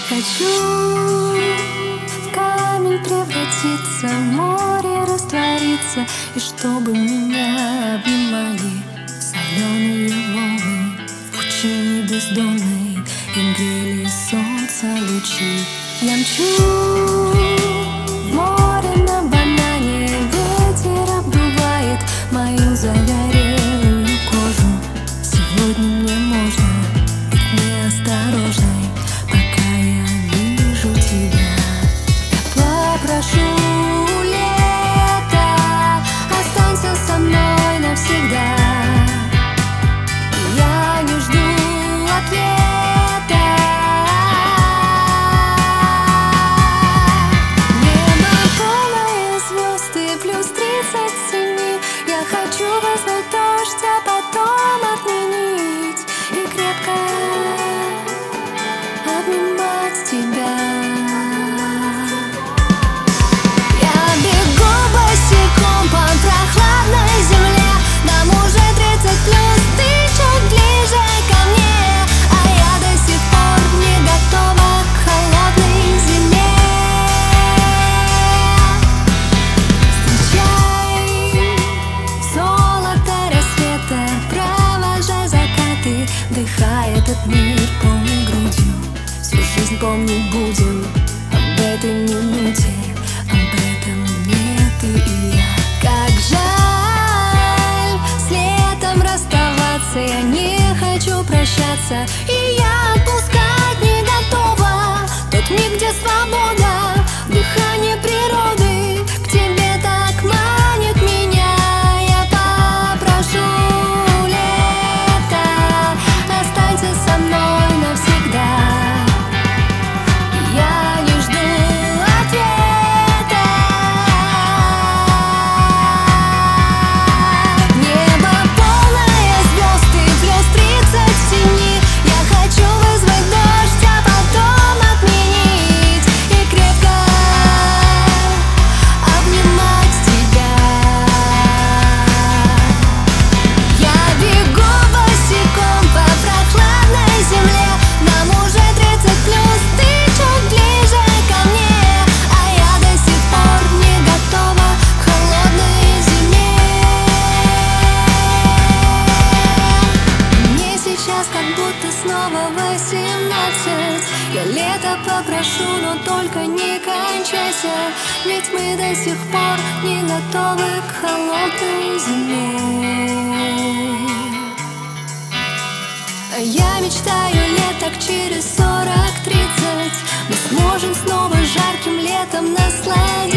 Хочу в камень превратиться, в море раствориться, и чтобы меня обнимали соленые волны в пучине бездонной, и грели солнца лучи. Я мчу в море на банане, ветер обдувает мою загорелую кожу. Сегодня мне можно быть неосторожной, пока я вижу тебя. Я попрошу лето, останься со мной навсегда. Я не жду ответа. Небо полное звезд и плюс 30 синий. Я хочу вызвать дождь, а потом отменить и крепко обнимать тебя. Я бегу босиком по прохладной земле. Нам уже 30 плюс, ты чуть ближе ко мне, а я до сих пор не готова к холодной зиме. Встречай золото рассвета, провожай закаты, вдыхай этот мир полной грудью. Всю жизнь помнить будем об этой минуте, об этом мне ты и я. Как жаль с летом расставаться, я не хочу прощаться, и я отпускать не готова. Тот миг, где свобода, дыхание природы к тебе так манит меня. Я попрошу лето, останься со мной навсегда. Я не жду ответа. Небо полное звезд и плюс 30 синий. Я хочу вызвать дождь, а потом отменить и крепко обнимать тебя. Я бегу босиком по прохладной земле. Нам уже 30 плюс, ты чуть ближе ко мне, а я до сих пор не готова к холодной зиме. Мне сейчас как будто снова 18. Я лето попрошу, но только не кончайся, ведь мы до сих пор не готовы к холодной зиме. Я мечтаю леток через 40-30. Мы сможем снова жарким летом насладиться.